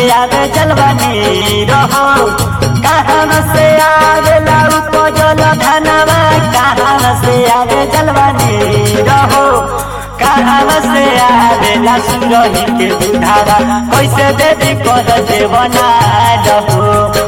आवे जलवानी रहो कहाँ से आवेला उपजल धनवा कहाँ से आवे जलवानी रहो कहाँ से आवेला सुरही के दुधारा कैसे देवी कर देवना रहो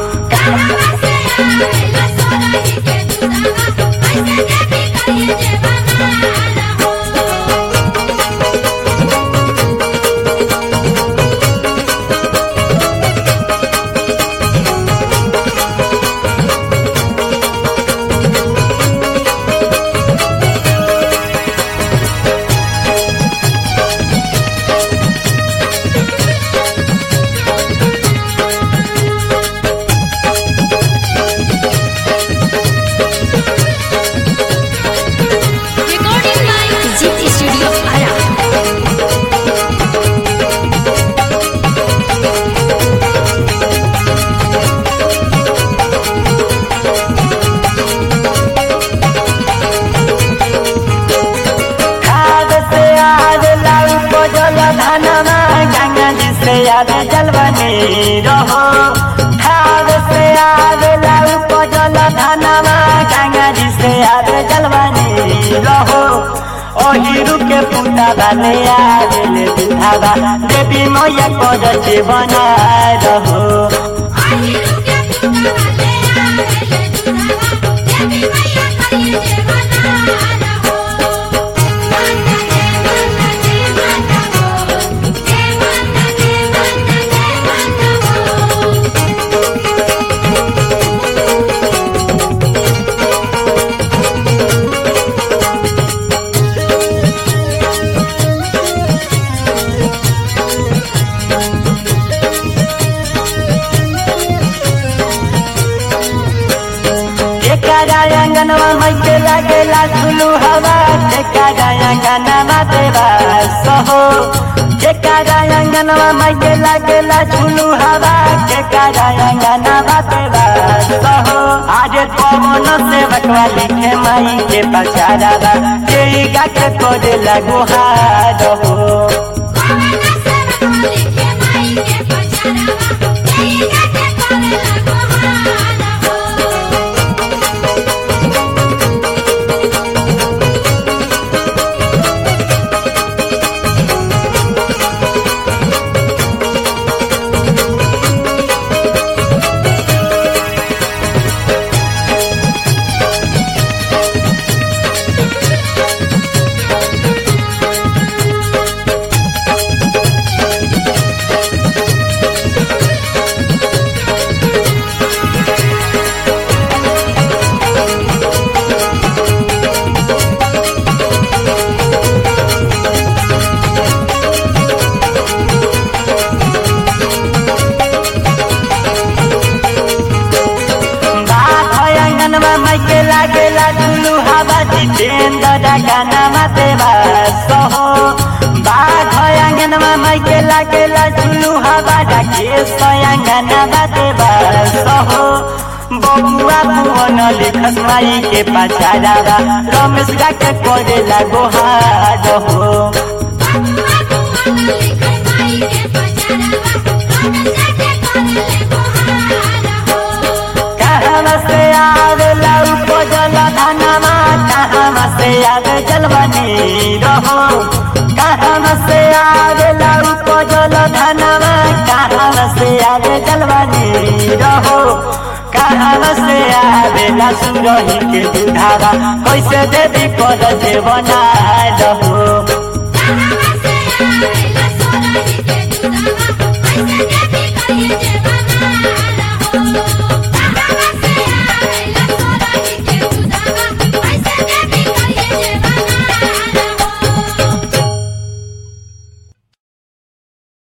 आवे जलवानी रहो खाद से आवेला उपजल धनवा गंगा जी से आवे जलवानी रहो ओहिरु के पुता बाले आवेले दुधावा देवी मैया कर जीवना रहो ओहिरु के पुता बाले आवेले दुधावा देवी मैया कर जीवना रहो अंगनवा मैके लागेला झुलू हवा जेकारा अंगनवा देवा सहो जेकारा अंगनवा मैके लागेला झुलू हवा जेकारा अंगनवा देवा सहो आज पवन से बकवा लिखे माई के पचारावा जेई गा के कोडे लागो हार हो मैके लागेला झुलू हवा जितेंद्र गाना देवा सहो बाघ अंगनवा मैके लागेला झुलू हवा राकेश अंगनवा देवा सहो बबुआ पुअन लिखस माई के पचारावा रमेश गा के कोडेला गोहार हो कहाँ से आवेला उपजल धनवा कहाँ से आवे जलवानी रहो कहाँ से आवेला उपजल धनवा कहाँ से आवे जलवानी रहो कहाँ से आवेला सुरही के दुधावा कैसे देवी कर जीवना रहो।